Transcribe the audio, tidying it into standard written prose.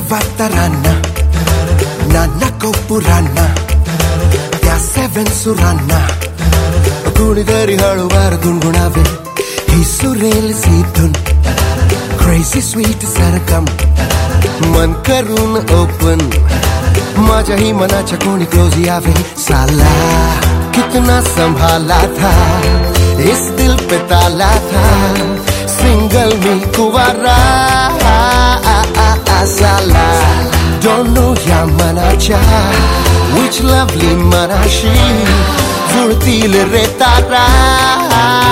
नवा तराना ना नको पुराना त्या 7 सुरांना कुणीतरी हळूवार गुणगुणावे ही सुरेल सी धून क्रेझी स्वीट सरगम मन करून ओपन माझ्याही मनाच्या कोणी क्लोज यावे साला कितना संभाला था इस दिल पे ताला था सिंगल मी कुवारा साला don't know या मनाच्या which lovely मनाशी जुळतील रे तारा